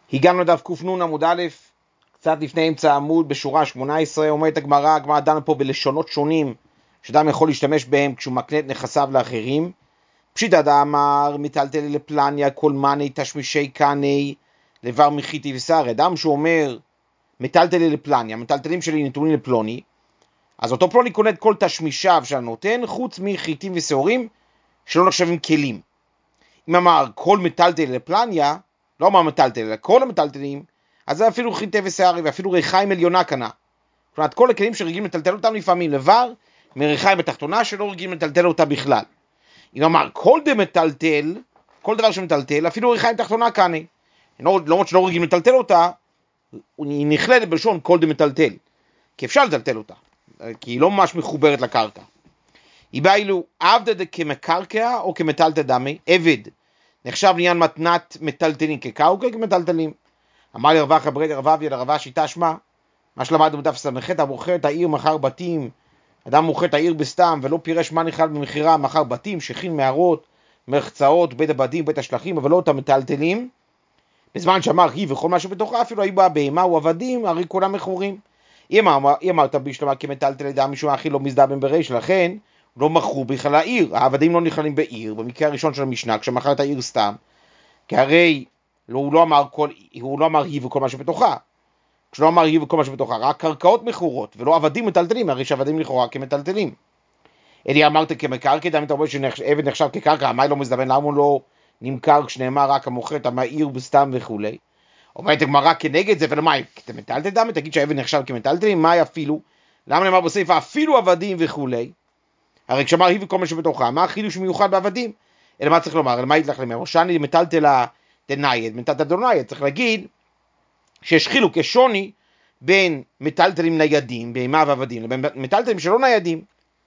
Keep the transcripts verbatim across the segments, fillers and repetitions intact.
הגענו לדף קנ עמוד א', קצת לפני אמצע העמוד, בשורה שמונה עשרה, אומרת הגמרא, הגמרא דנה פה בלשונות שונים, שאדם יכול להשתמש בהם כשהוא מקנה את נכסיו לאחרים. פשיטא דאמר, מטלטל לפלניה, כל מאני תשמישי קני, לבר מחיתי ושרי. אדם שהוא אומר, מטלטל לפלניה, מטלטלים שלי נתונים לפלוני, אז אותו פלוני קונה את כל תשמישיו של הנותן, חוץ מחיתים ושעורים, שלא נחשבים כלים. אם אמר כל מטלטל לפלניה, לא אמר מטלטל, אלא כל המטלטלים, אז זה אפילו חיטי ושערי, ואפילו ריחיים עליונה קנה. כלומר, כל הכלים שרגילים לטלטל אותם לפעמים לבר, מריחיים בתחתונה שלא רגילים לטלטל אותה בכלל. אם אמר כל דה מטלטל, כל דבר שמטלטל, אפילו ריחיים תחתונה קנה. לא אומרת שלא רגילים לטלטל אותה, היא נכללת בלשון כל דה מטלטל. כי אפשר לטלטל אותה, כי היא לא ממש מחוברת לקרקע. היא באה אילו עבדה כמקרקע או כמטלטל דמי, עבד. נחשב לעניין מתנת מטלטלים כקרקע או כמטלטלים. אמר לי רבא חברי רבביה לרבא שיטה שמה, מה שלמדנו בדף ס"ח, המוכר את העיר מחר בתים, אדם מוכר את העיר בסתם ולא פירש מה נכלל במחירה, מחר בתים, שכין מערות, מרחצאות, בית הבדים, בית השלחים, אבל לא אותם מטלטלים, בזמן שאמר היא וכל מה שבתוכה, אפילו היו בה בהמה או עבדים, הרי כולם מכורים. היא אמרת בשלמה כמטלטל אדם משום הכי לא מזדהה בין בריש, לכן לא מכרו בכלל העיר, העבדים לא נכללים בעיר, במקרה הראשון של המשנה, כשמכר את העיר סתם, כי הרי הוא לא אמר, כל, הוא לא אמר היא וכל מה שבתוכה, כשלא אמר היא וכל מה שבתוכה, רק קרקעות מכורות, ולא עבדים מטלטלים, הרי שעבדים לכאורה כמטלטלים. אלי אמרת כמקרקע, דמי אתה רואה שעבד נחשב כקרקע, מה לא מזדמן, למה הוא לא נמכר כשנאמר רק המוכר את העיר בסתם וכו'. אומרת הגמרא כנגד זה, ולמה, אתה מטלטל דמי, תגיד שהעבד נחשב כמטלטלים, מה אפילו? למה נאמר בסעיף אפילו עבדים וכו'? הרי כשאמר היא וכל מה שבתוכה, מה החידוש מיוחד בעבדים? אלא מה צריך לומר? אלא מה יתלך למה? שאני מטלטלה דנייד, מטלטל דנייד, צריך להגיד שיש חילוק, יש שוני בין מטלטלים ניידים, בהמה ועבדים, לבין מטלטלים שלא ניידים.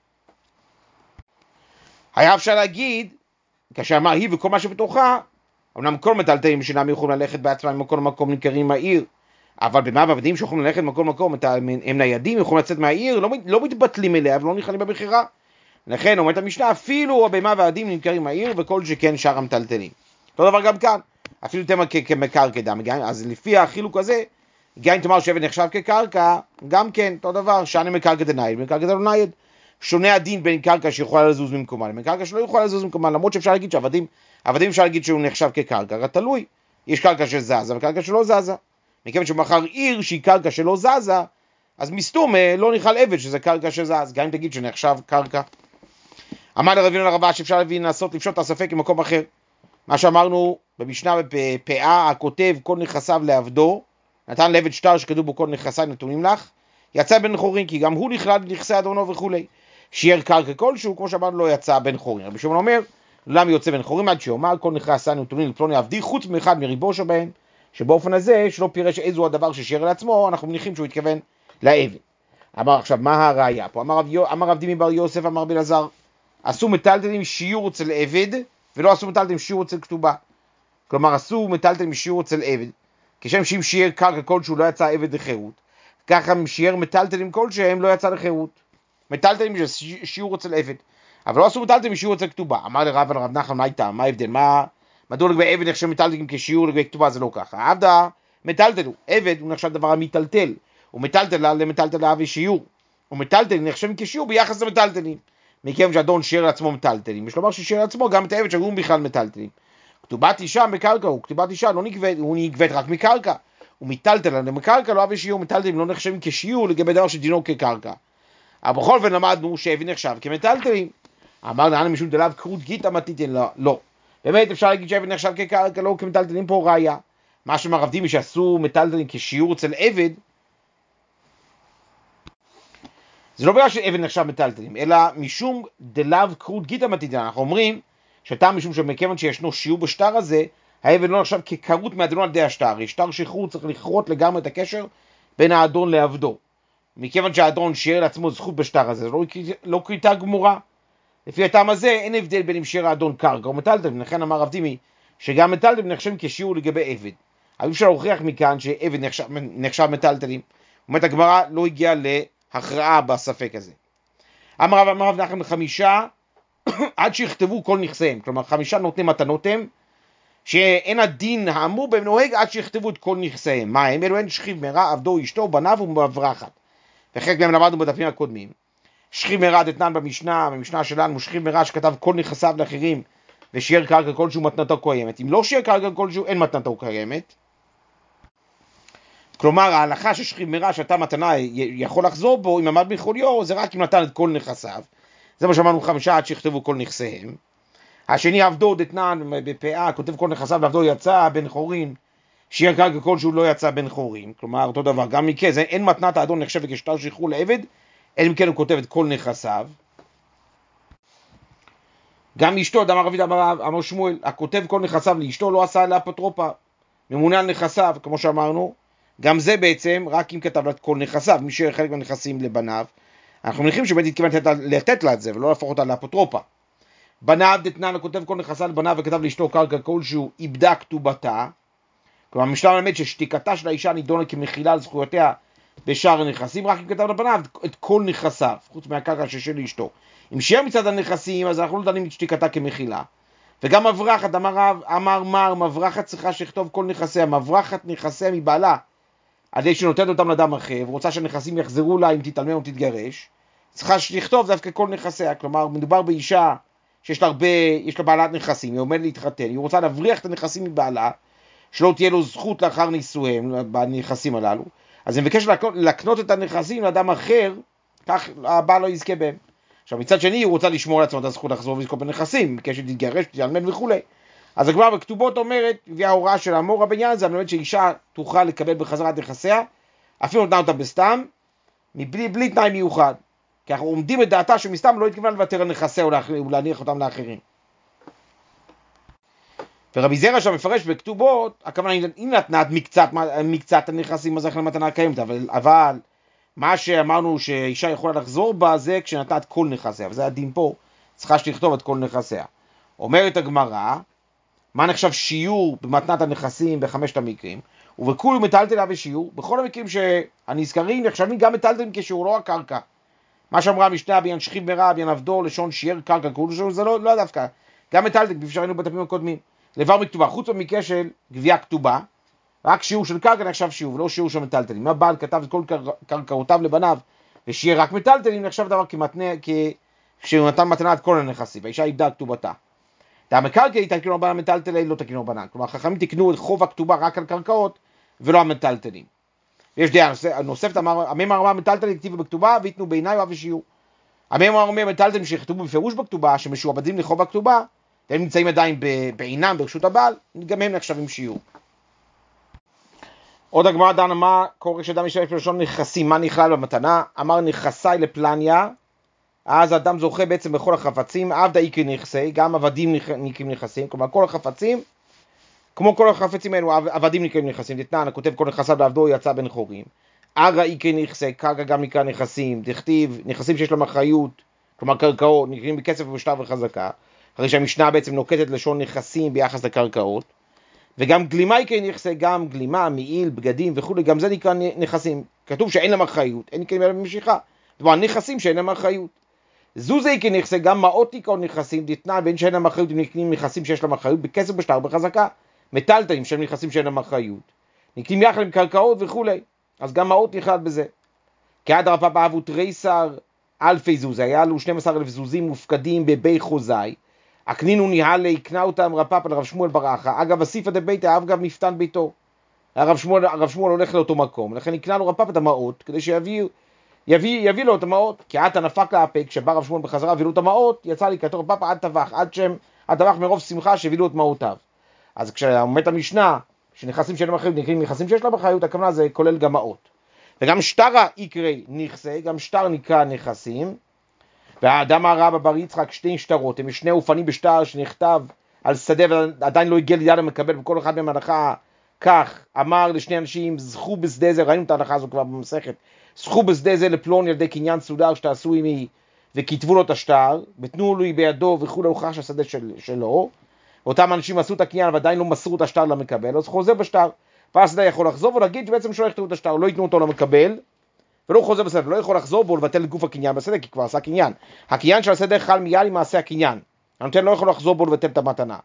היה אפשר להגיד, כאשר אמר היא וכל מה שבתוכה, אמנם כל מטלטלים שאינם יכולים ללכת בעצמם ממקום למקום נמכרים מהעיר, אבל בהמה ועבדים שיכולים ללכת ממקום למקום, הם ניידים, יכולים לצאת מהעיר, לא, לא מתבטלים אליה ולא נכללים במחירה. לכן אומרת המשנה, אפילו הבהמה והעבדים נמכרים מהעיר, וכל שכן שאר המטלטלים. אותו דבר גם כאן, אפילו תאמר כמקרקע דם, אז לפי החילוק הזה, גם אם תאמר שעבד נחשב כקרקע, גם כן, אותו דבר, שאני מקרקע דנייד, מקרקע דנייד, שונה הדין בין קרקע שיכולה לזוז ממקומה, לבין קרקע שלא יכולה לזוז ממקומה, למרות שאפשר להגיד שעבדים, עבדים אפשר להגיד שהוא נחשב כקרקע, רק תלוי, יש קרקע שזזה וקרקע שלא זזה. מכיוון שמחר עיר שהיא קרקע שלא זזה, אז מסתום לא נכלל עבד שזה קרקע שזז, גם אם תגיד שנחשב קרקע. אמר לרבינו לרבא שאפשר להבין לעשות לפשוט את הספק במקום אחר. מה שאמרנו במשנה בפאה, הכותב כל נכסיו לעבדו, נתן לעבד שטר שכתוב בו כל נכסיי נתונים לך, יצא בן חורין, כי גם הוא נכלל בנכסי אדונו וכו'. שיער קרקע כלשהו, כמו שאמרנו לא יצא בן חורין. רבי שמעון אומר, למה יוצא בן חורין? עד שיאמר כל נכסיי נתונים לפלוני עבדי, חוץ מאחד מריבו שבהם, שבאופן הזה שלא פירש איזו הדבר ששיער לעצמו, אנחנו מניחים שהוא התכוון לעבד. אמר עכשיו, מה הראיה פה? אמר, אמר עבדי מבר יוסף, אמר בלעזר, עשו מטלטלים שיעור אצל עבד, ולא עשו מטלטלים שיעור אצל כתובה. כלומר, עשו מטלטלים שיעור אצל עבד, כשם שאם שיער קרקע כלשהו לא יצא עבד לחירות, ככה שיער מטלטלים כלשהם לא יצא לחירות. מטלטלים שיעור אצל עבד, אבל לא עשו מטלטלים שיעור אצל כתובה. אמר לרב ולרב נחמן, מה איתה? מה ההבדל? מה, מדוע לגבי עבד נחשב מטלטלים כשיעור, לגבי כתובה זה לא ככה. עבדה מטלטלו, עבד הוא נחשב דבר המטלטל, הוא מטלטל למטלטל להביא שיעור, הוא מטלטל נחשב כשיעור ביחס למטלטלים. מכיוון שאדון שיער לעצמו מטלטלים, יש לומר ששיער לעצמו גם את העבד שהוא בכלל מטלטלים. כתובת אישה מקרקע, הוא כתובת אישה לא נגבית, הוא נגבית רק מקרקע, הוא מטלטל למקרקע, לא אבי שיעור, מטלטלים לא נחשבים כשיעור לגבי דבר שדינו כקרקע. אבל בכל זאת למדנו שעבד נחשב כמטלטלים. אמר לנו משום דלאו קרות גיטה מתיתן, לא, לא. באמת אפשר להגיד שעבד נחשב כקרקע, לא כמטלטלים, פה ראיה. מה שמרבדים שעשו מטלטלים כשיעור אצל עבד, זה לא בגלל שעבד נחשב מטלטלים, אלא משום דלאו קרות גיטה מתיתן. אנחנו אומרים שאתה משום שמכיוון שישנו שיעור בשטר הזה, העבד לא נחשב כקרות מהאדון על ידי השטר. שטר שחרור צריך לכרות לגמרי את הקשר בין האדון לעבדו. מכיוון שהאדון שיער לעצמו זכות בשטר הזה, זה לא, לא קריטה גמורה. לפי הטעם הזה אין הבדל בין אם שיער האדון קרקע או מטלטלים. לכן אמר רב טימי שגם מטלטלים נחשבים כשיעור לגבי עבד. אבל אפשר להוכיח מכאן שעבד נחשב, נחשב מטלטלים. אומרת הגמרא לא הגיע להכרעה בספק הזה. אמר רב אמר רב נחמן חמישה עד שיכתבו כל נכסיהם, כלומר חמישה נותני מתנות הם, שאין הדין האמור בהם נוהג עד שיכתבו את כל נכסיהם. מה הם? אלו הן שכיב מרע, עבדו, אשתו, בניו ומברחת. וחלק מהם למדנו בדפים הקודמים. שכיב מרע דתנן במשנה, במשנה שלנו, שכיב מרע שכתב כל נכסיו לאחרים, ושיער קרקע כלשהו מתנתו קיימת. אם לא שיער קרקע כלשהו, אין מתנתו קיימת. כלומר, ההלכה ששכיב מרע שאתה מתנה יכול לחזור בו, אם עמד בחוליו, זה רק אם נתן את כל נכסיו. זה מה שאמרנו חמישה עד שיכתבו כל נכסיהם. השני עבדו דתנן בפאה, כותב כל נכסיו, ועבדו יצא בן חורין, שיער קרקע כלשהו לא יצא בן חורין. כלומר, אותו דבר, גם מכזה, אין מתנת האדון נחשב כשטר שחרור לעבד, אלא אם כן הוא כותב את כל נכסיו. גם אשתו, אמר רבי אמר שמואל, הכותב כל נכסיו לאשתו לא עשה לאפוטרופה, ממונה על נכסיו, כמו שאמרנו, גם זה בעצם רק אם כתב לה את כל נכסיו, מי שחלק מהנכסים לבניו, אנחנו מניחים שבאמת התכוון לתת לה את זה, ולא להפוך אותה לאפוטרופה. בניו דתנן, הכותב כל נכסיו לבניו וכתב לאשתו קרקע כלשהו, איבדה כתובתה, כלומר המשנה מלמד ששתיקתה של האישה נידונה כמחילה על זכויותיה בשאר הנכסים, רק אם כתב לבניו את כל נכסיו, חוץ מהקרקע ששל אשתו. אם שיער מצד הנכסים, אז אנחנו לא דנים את שתיקתה כמחילה. וגם מברחת, אמר, אמר מר, מברחת צריכה שכתוב כל נכסיה, מברחת נכסיה מבעלה, עד שנותנת אותם לאדם אחר, ורוצה שהנכסים יחזרו לה אם תתעלמה או תתגרש, צריכה שתכתוב דווקא כל נכסיה. כלומר, מדובר באישה שיש לה הרבה, יש לה בעלת נכסים, היא עומדת להתחתן, היא רוצה להבריח את הנכסים מבעלה, שלא תהיה לו זכות לאחר נישואיהם בנכסים הללו, אז היא מבקשת לקנות את הנכסים לאדם אחר, כך הבעל לא יזכה בהם. עכשיו מצד שני היא רוצה לשמור על עצמו את הזכות לחזור ולזכות בנכסים, בקשר להתגרש, תתעלמן וכו'. אז כבר בכתובות אומרת, הביאה ההוראה של האמורה בעניין הזה, מלמד שאישה תוכל לקבל בחזרה את נכסיה, אפילו נתנה אותה בסתם, מבלי, בלי תנאי מיוחד. כי אנחנו עומדים את דעתה שמסתם לא התכוונה לוותר על נכסיה ולהניח אותם לאחרים. ורבי זרע שם מפרש בכתובות, הכוונה היא נתנה את מקצת, מקצת הנכסים, אז איך למתנה קיימת, אבל, אבל מה שאמרנו שאישה יכולה לחזור בה זה כשנתנה את כל נכסיה, וזה הדין פה, צריכה שתכתוב את כל נכסיה. אומרת הגמרא, מה נחשב שיעור במתנת הנכסים בחמשת המקרים, ובכול מטלטלה בשיעור, בכל המקרים שהנזכרים נחשבים גם מטלטלים כשיעור, לא הקרקע. מה שאמרה המשנה בעניין שכיב מרע, בעניין עבדו, לשון שיער קרקע כלשהו, זה לא, לא דווקא, גם מטלטל, כפי שראינו בדפים הקודמים. לבר מכתובה, חוץ במקרה של גבייה כתובה, רק שיעור של קרקע נחשב שיעור, ולא שיעור של מטלטלים. אם הבעל כתב את כל קרקעותיו לבניו, ושיהיה רק מטלטלים, נחשב דבר כמתנה, כשהוא נתן מתנה את כל הנכסים, והאישה איבדה כתובתה. והמקרקע היא תקנו רבנן מטלטלי, לא תקנו רבנן. כלומר, חכמים תקנו את חוב הכתובה רק על קרקעות, ולא המטלטלים. ויש דעה נוספת, המאמר אמר מטלטלי כתיבו בכתובה, ויתנו בעיניי ואף שיעור. המאמר אומר מטלטלים שיכתבו בפירוש בכתובה, שמשועבדים לחוב הכתובה, והם נמצאים עדיין בעינם ברשות הבעל, גם הם נחשבים שיעור. עוד הגמרא דנה מה קורה כשאדם משתמש בלשון נכסים, מה נכלל במתנה? אמר נכסי לפלניה, אז האדם זוכה בעצם בכל החפצים, עבדה איקרי נכסי, גם עבדים נקראים נכסים, כלומר כל החפצים, כמו כל החפצים האלו, עבדים נקראים נכסים. דתנן, הכותב כל נכסיו לעבדו יצא בן חורין. ערה איקרי נכסי, קרקע גם נקרא נכסים, דכתיב, נכסים שיש להם אחריות, כלומר קרקעות, נקראים בכסף ובשטר וחזקה. הרי שהמשנה בעצם נוקטת לשון נכסים ביחס לקרקעות, וגם גלימה יקרה נכסי, גם גלימה, מעיל, בגדים וכו', גם זה נקרא נכסים. כתוב שאין להם אחריות, אין נקראים להם במשיכה. דבר, נכסים שאין להם אחריות. זוזה יקרה נכסי, גם מעות נקראו נכסים, דתנן, ואין שאין להם אחריות, הם נקראים נכסים שיש להם אחריות, בכסף בשטר בחזקה. מטלטלים שהם נכסים שאין להם אחריות. נקראים יחד עם קרקעות וכו'. אז גם מעות נכלל בזה. כי עד הרב פאפא אבו תריסר אלפי זוז, היה לו שנים עשר אלף זוזים מופקדים בבי חוזאי. הקנינו ניהל להקנה אותם רב פאפא לרב שמואל ברכה, אגב הסיפא דביתא, אגב מפתן ביתו. הרב שמואל, הרב שמואל הולך לאותו מקום, לכן הקנה לו רב פאפא את המעות, כדי שיביא יביא, יביא לו את המעות, כי עתה נפק להפה, כשבא רב שמואל בחזרה והביא לו את המעות, יצא לי כתוב רב פאפא עד טבח, עד שם, עד טבח מרוב שמחה שהביא לו את מעותיו. אז כשעומד המשנה, שנכסים שאין להם אחריות, נקראים נכסים שיש להם אחריות, הכוונה זה כולל גם מעות. וגם שטרה יקרי נכסי, גם שטר נקרא נכסים, והאדם הרב בבר יצחק שתי שטרות, הם שני אופנים בשטר שנכתב על שדה ועדיין לא הגיע ליד המקבל, וכל אחד מהם הנחה כך, אמר לשני אנשים, זכו בשדה זה, ראינו את ההנחה הזו כבר במסכת, זכו בשדה זה לפלון ילדי קניין סודר שתעשו עמי, וכתבו לו את השטר, ותנו לו בידו וכו' הוכח שהשדה של, שלו, ואותם אנשים עשו את הקניין ועדיין לא מסרו את השטר למקבל, אז חוזר בשטר, והשדה יכול לחזור ולהגיד שבעצם שלא יכתבו את השטר, לא ייתנו אותו למקבל, ולא חוזר בסדר, לא יכול לחזור בו ולבטל את גוף הקניין בסדר, כי כבר עשה קניין. הקניין של הסדר חל מיד עם מעשה הקניין. הנותן לא יכול לחזור בו ולבטל את המתנה.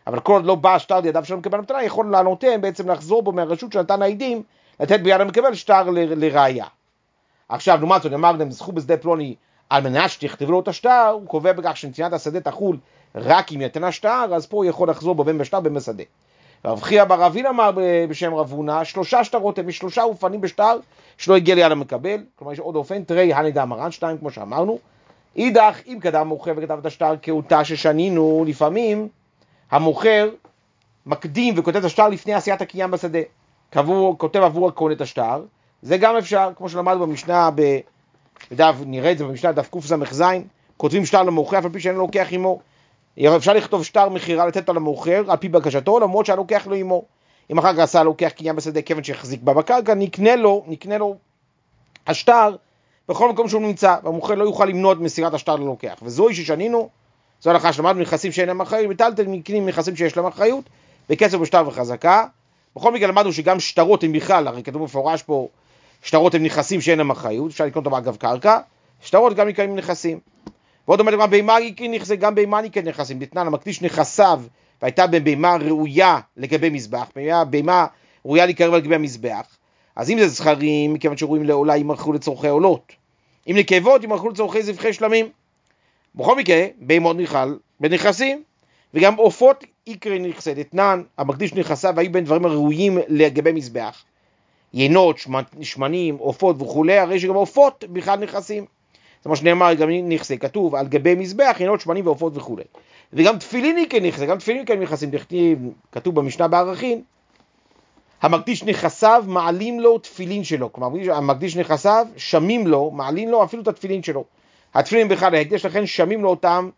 אבל כל עוד לא בא השטר לידיו של המקבל המתנה, יכול לענותיהם בעצם לחזור בו מהרשות של נתן העדים, לתת ביד המקבל שטר לראיה. עכשיו, לעומת זאת, נאמר להם, זכו בשדה פלוני על מנת שתכתבו לו את השטר, הוא קובע בכך שנתינת השדה תחול רק אם יתן השטר, אז פה הוא יכול לחזור בו בין בשטר בין בשדה. רב חייא בר רבינה אמר בשם רב הונא, שלושה שטרות הם משלושה אופנים בשטר שלא הגיע ליד המקבל, כלומר יש עוד אופן, תראי הנידה מרן, שתיים כמו שאמרנו. אידך, אם קדם מוכר וכתב את השטר כאותה ששנינו, לפעמים המוכר מקדים וכותב את השטר לפני עשיית הקניין בשדה, קבוע, כותב עבור הכהן את השטר, זה גם אפשר, כמו שלמדנו במשנה, בדף, נראה את זה במשנה דף קס"ז, כותבים שטר למוכר, אף על פי שאין לו לוקח עמו. אפשר לכתוב שטר מחירה לתת על המוכר, על פי בקשתו, למרות שהלוקח לו עמו. אם אחר כך עשה לוקח קניין בשדה כיוון שהחזיק בה בקרקע, נקנה לו, נקנה לו השטר בכל מקום שהוא נמצא, והמוכר לא יוכל למנוע את מסירת השטר ללוקח. וזוהי ששנינו, זו הלכה שלמדנו נכסים שאין להם אחריות, מטלטל מקנים נכסים שיש להם אחריות, בכסף בשטר וחזקה. בכל מקרה למדנו שגם שטרות הם בכלל, הרי כתוב מפורש פה, שטרות הם נכסים שאין להם אחריות, אפשר לקנות אותם אגב קרקע, שטרות גם נקראים נכסים. ועוד אומרת, גם בהמה יקריא נכסים, גם בהמה נקרא נכסים, דתנן המקדיש נכסיו, והייתה בהמה ראויה לגבי מזבח, בהמה ראויה להיקרב לגבי המזבח, אז אם זה זכרים, מכיוון שרואים לעולה, ימרחו לצורכי עולות. אם נקבות, ימרחו לצורכי זבחי שלמים. בכל מקרה, בהמות נכלל בנכסים, וגם עופות יקרא נכסי, דתנן המקדיש נכסיו, היו בין דברים הראויים לגבי מזבח. יינות, שמנים, עופות וכו', הרי שגם עופות בכלל נכסים. זה מה שנאמר, גם נכסי, כתוב על גבי מזבח, יינות, שמנים ועופות וכו'. וגם תפילין יקרא נכסי, גם תפילין יקרא נכסים, כתוב במשנה בערכין, המקדיש נכסיו מעלים לו תפילין שלו, כלומר המקדיש נכסיו שמים לו, מעלים לו אפילו את התפילין שלו. התפילין בכלל ההקדש לכן שמים לו אותם,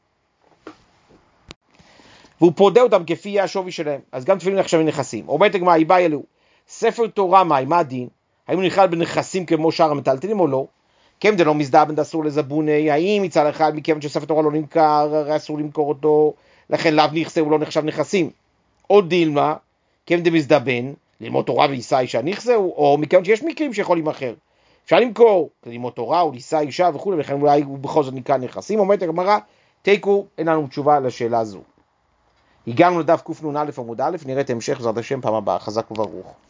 והוא פודה אותם כפי השווי שלהם, אז גם תפילין נחשבים נכסים. אומרת הגמרא, איבאי אלו, ספר תורה מהי, מה הדין? האם הוא נכלל בנכסים כמו שאר המטלטלים או לא? כיוון דלא מזדבן אסור לזבוני, האם מצד אחד מכיוון שספר תורה לא נמכר, הרי אסור למכור אותו, לכן לאו נכסה הוא לא נחשב נכסים. או דילמה, כיוון דמזדבן, ללמוד תורה ולישא אישה נכסה, או מכיוון שיש מקרים שיכול להימכר. אפשר למכור, ללמוד תורה או לישא אישה וכו', ולכן אולי הוא בכל זאת נקרא נכסים. אומרת הגמרא, תיקו, אין לנו תשובה לשאלה הזו. הגענו לדף קנ"א עמוד א', נראה את המשך בעזרת השם פעם הבאה, חזק וברוך.